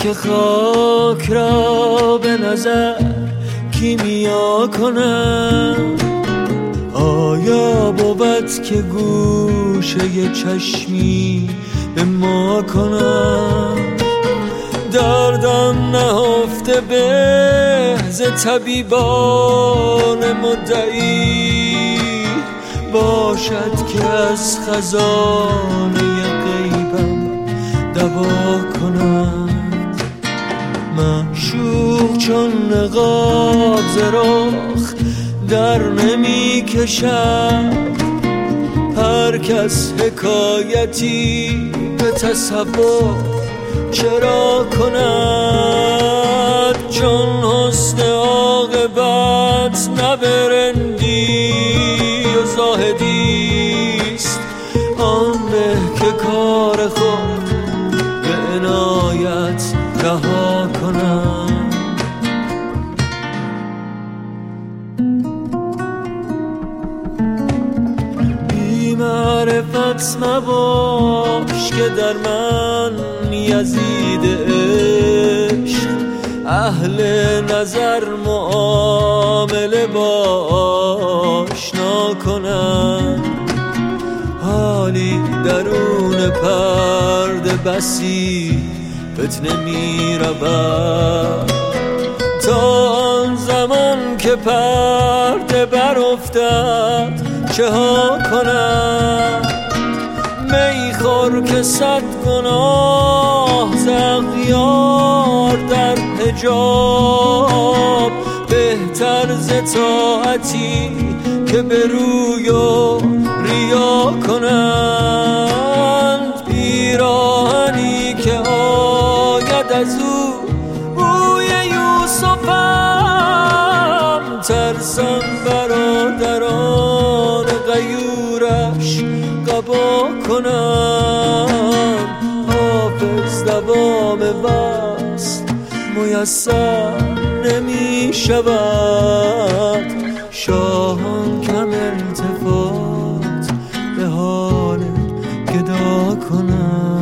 که خاک را به نظر کیمیا کنم، آیا بود که گوشه چشمی به ما کنم؟ دردم نهفته به ز طبیبان مدعی، باشد که از خزانه غیبم دوا کند. معشوق چون نقاب ز رخ در نمی کشد، هر کس حکایتی به تصور چرا کند؟ چون حسن عاقبت نه برندی و زاهدیست، آن به که کار خود به عنایت رها کنم. بی معرفت مباش که در من یزید عشق، اهل نظر معامله با آشنا کنند. حالی درون پرده بسی فتنه می رود، تا آن زمان که پرده برافتد چه ها کنم؟ میخور که 100 گناه ز اغیار در حجاب، بهتر ز طاعتی که به روی و ریا کنند. پیراهنی که آید از او بوی یوسفم، ترسم برادران غیورش قبا کنند. حافظ دوام وصل میسر نمی شود، شاهان کم التفات به حال گدا کنند.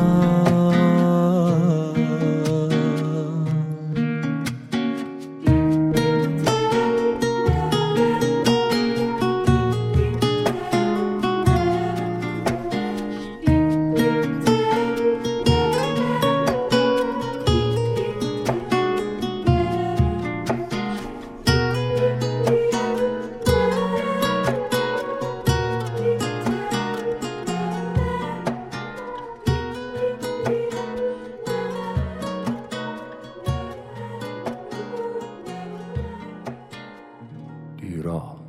ایران